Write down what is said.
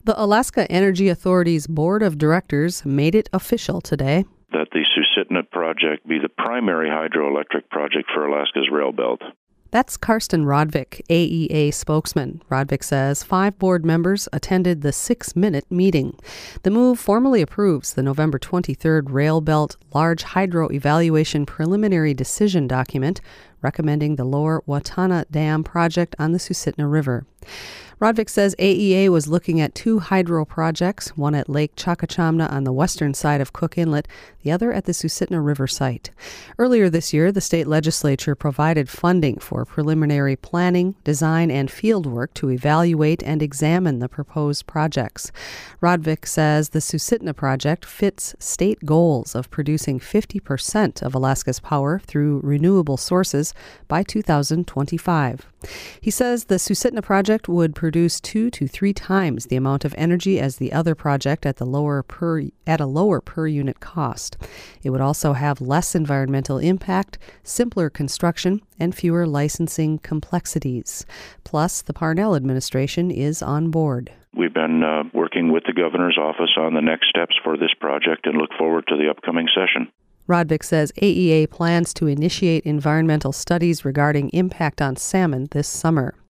The Alaska Energy Authority's Board of Directors made it official today that the Susitna project be the primary hydroelectric project for Alaska's rail belt. That's Karsten Rodvik, AEA spokesman. Rodvik says 5 board members attended the 6-minute meeting. The move formally approves the November 23rd Rail Belt Large Hydro Evaluation Preliminary Decision document recommending the Lower Watana Dam project on the Susitna River. Rodvik says AEA was looking at 2 hydro projects, one at Lake Chakachamna on the western side of Cook Inlet, the other at the Susitna River site. Earlier this year, the state legislature provided funding for preliminary planning, design, and field work to evaluate and examine the proposed projects. Rodvik says the Susitna project fits state goals of producing 50% of Alaska's power through renewable sources by 2025. He says the Susitna project would produce 2 to 3 times the amount of energy as the other project at a lower per unit cost. It would also have less environmental impact, simpler construction, and fewer licensing complexities. Plus, the Parnell administration is on board. We've been working with the governor's office on the next steps for this project and look forward to the upcoming session. Rodvik says AEA plans to initiate environmental studies regarding impact on salmon this summer.